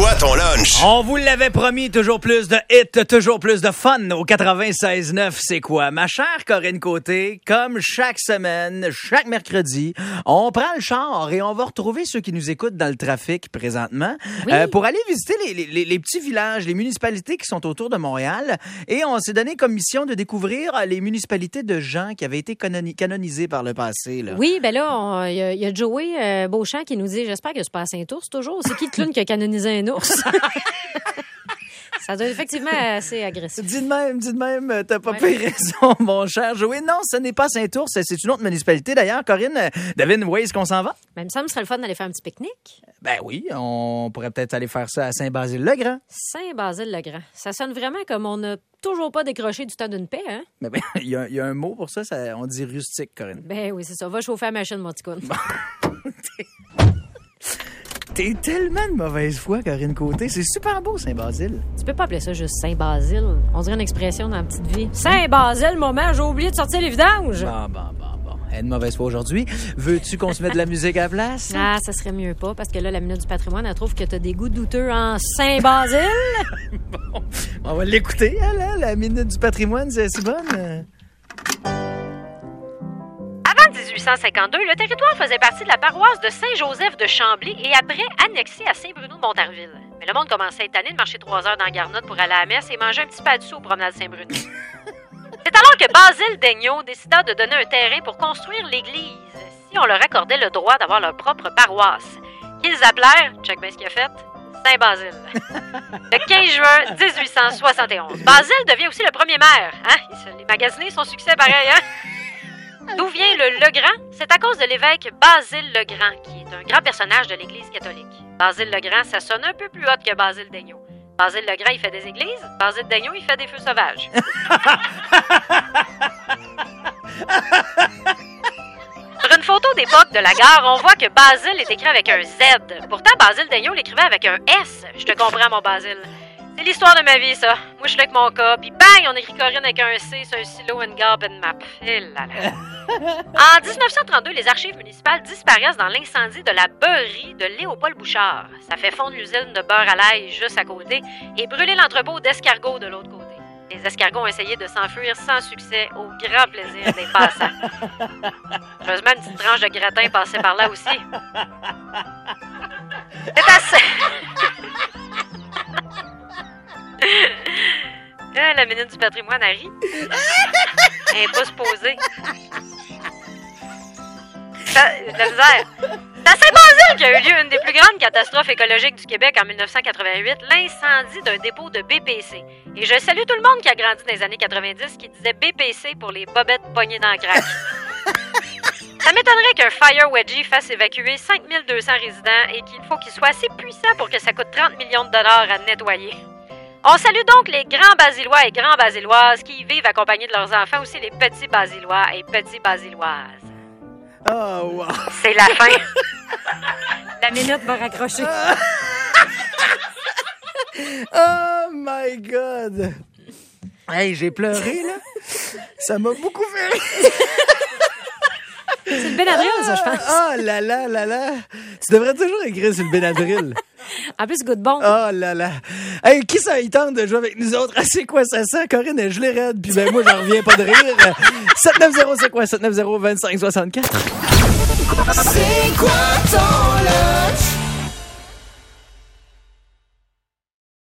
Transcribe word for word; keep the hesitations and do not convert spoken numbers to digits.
quoi ton lunch? On vous l'avait promis, toujours plus de hits, toujours plus de fun au quatre-vingt-seize neuf. C'est quoi? Ma chère Corinne Côté, comme chaque semaine, chaque mercredi, on prend le char et on va retrouver ceux qui nous écoutent dans le trafic présentement oui. euh, pour aller visiter les, les, les petits villages, les municipalités qui sont autour de Montréal. Et on s'est donné comme mission de découvrir les municipalités de gens qui avaient été canoni- canonisés par le passé. Là. Oui, ben là, il y, y a Joey euh, Beauchamp qui nous dit « J'espère que c'est pas à Saint-Ours toujours. C'est qui le clown qui a canonisé un ours? » Ça doit être effectivement assez agressif. Dis de même, dis de même, t'as pas ouais. pire raison, mon cher Joey. Non, ce n'est pas Saint-Ours, c'est une autre municipalité. D'ailleurs, Corinne, David, où est-ce qu'on s'en va? Ben, il me semble que ce serait le fun d'aller faire un petit pique-nique. Ben oui, on pourrait peut-être aller faire ça à Saint-Basile-le-Grand. Saint-Basile-le-Grand. Ça sonne vraiment comme on n'a toujours pas décroché du temps d'une paix, hein? Mais ben, il y, a, y a un mot pour ça, ça, on dit rustique, Corinne. Ben oui, c'est ça. Va chauffer la machine, mon petit coune. T'es tellement de mauvaise foi, Corinne Côté. C'est super beau, Saint-Basile. Tu peux pas appeler ça juste Saint-Basile. On dirait une expression dans la petite vie. Saint-Basile, moment, j'ai oublié de sortir les vidanges. Bon, bon, bon, bon. Elle est de mauvaise foi aujourd'hui. Veux-tu qu'on se mette de la musique à la place? Ah, ça serait mieux pas, parce que là, la Minute du patrimoine, elle trouve que t'as des goûts douteux en Saint-Basile. Bon, on va l'écouter, elle, hein, la Minute du patrimoine, c'est si bonne. Avant dix-huit cent cinquante-deux, le territoire faisait partie de la paroisse de Saint-Joseph de Chambly et après annexé à Saint-Bruno-de-Montarville. Mais le monde commençait à être tanné de marcher trois heures dans la garnotte pour aller à la messe et manger un petit pâtisseau au promenade Saint-Bruno. C'est alors que Basile Daigneault décida de donner un terrain pour construire l'église, si on leur accordait le droit d'avoir leur propre paroisse, qu'ils appelèrent, check bien ce qu'il a fait, Saint-Basile. Le quinze juin dix-huit cent soixante et onze. Basile devient aussi le premier maire. Hein? Il se l'est magasiné son succès pareil, hein? D'où vient le Legrand? C'est à cause de l'évêque Basile Legrand, qui est un grand personnage de l'Église catholique. Basile Legrand, ça sonne un peu plus hot que Basile Daigneault. Basile Legrand, il fait des églises. Basile Daigneault, il fait des feux sauvages. Sur une photo d'époque de la gare, on voit que Basile est écrit avec un Z. Pourtant, Basile Daigneault l'écrivait avec un S. Je te comprends, mon Basile. C'est l'histoire de ma vie, ça. Moi, je suis là avec mon cas, puis bang, on écrit Corinne avec un C sur un silo, une garbe, une map. Eh là là. En dix-neuf cent trente-deux, les archives municipales disparaissent dans l'incendie de la beurrerie de Léopold Bouchard. Ça fait fondre l'usine de beurre à l'ail juste à côté et brûler l'entrepôt d'escargots de l'autre côté. Les escargots ont essayé de s'enfuir sans succès, au grand plaisir des passants. Heureusement, une petite tranche de gratin passait par là aussi. C'est assez... Ah, la Minute du patrimoine arrive. Un pouce posé. Ça, la misère. C'est à Saint-Basile qu'il y a eu lieu une des plus grandes catastrophes écologiques du Québec en dix-neuf cent quatre-vingt-huit, l'incendie d'un dépôt de B P C. Et je salue tout le monde qui a grandi dans les années quatre-vingt-dix qui disait B P C pour les bobettes pognées dans le crack. Ça m'étonnerait qu'un Fire Wedgie fasse évacuer cinq mille deux cents résidents et qu'il faut qu'il soit assez puissant pour que ça coûte trente millions de dollars à nettoyer. On salue donc les grands Basilois et grands Basiloises qui y vivent accompagnés de leurs enfants, aussi les petits Basilois et petites Basiloises. Oh, wow. C'est la fin. La minute va raccrocher. Oh my God. Hey, j'ai pleuré, là. Ça m'a beaucoup fait rire. C'est le Benadryl, ça, je pense. Oh là là là là. Tu devrais toujours écrire sur le Benadryl. En plus, goût de bon. Oh là là. Hey, qui ça y tente de jouer avec nous autres? Ah, c'est quoi ça sent? Corinne, elle gelée raide. Puis ben moi, j'en reviens pas de rire. sept neuf zéro, c'est quoi? sept neuf zéro, vingt-cinq soixante-quatre. C'est quoi ton lunch?